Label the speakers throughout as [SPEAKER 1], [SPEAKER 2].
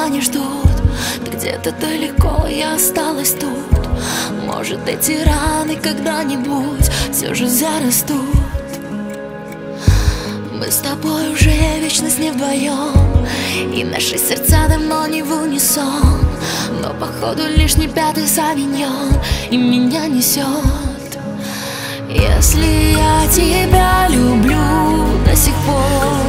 [SPEAKER 1] меня не ждут. Ты где-то далеко, я осталась тут. Может, эти раны когда-нибудь все же зарастут. Мы с тобой уже вечность не вдвоем, и наши сердца давно не в унисон. Но походу лишний пятый савиньон и меня несет. Если я тебя люблю до сих пор,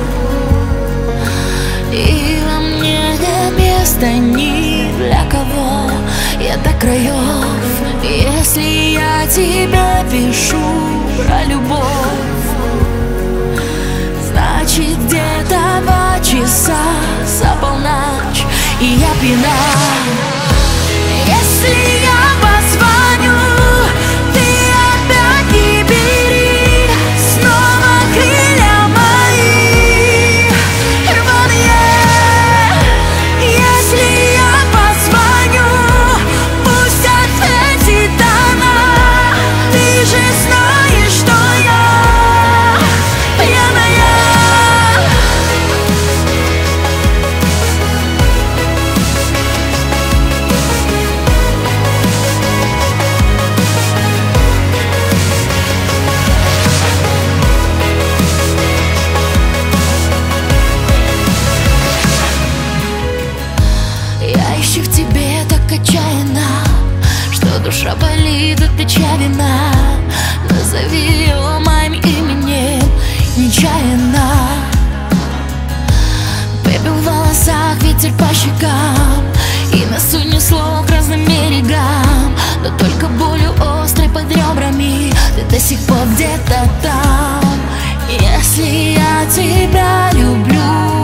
[SPEAKER 1] и во мне нет места ни для кого, я до краев. Если я тебе пишу про любовь, значит где-то 2 часа за полночь, и я пьяна. Если я позвоню, ты опять не бери. Снова крылья мои рваные. Если я позвоню, пусть ответит она. Ты же знаешь, что я пьяная. Я ищу в тебе так отчаянно, что душа болит от печалина. Назови его моим именем нечаянно. Пепел в волосах, ветер по щекам, и нас унесло к разным берегам. Но только болью острой под ребрами ты до сих пор где-то там. Если я тебя люблю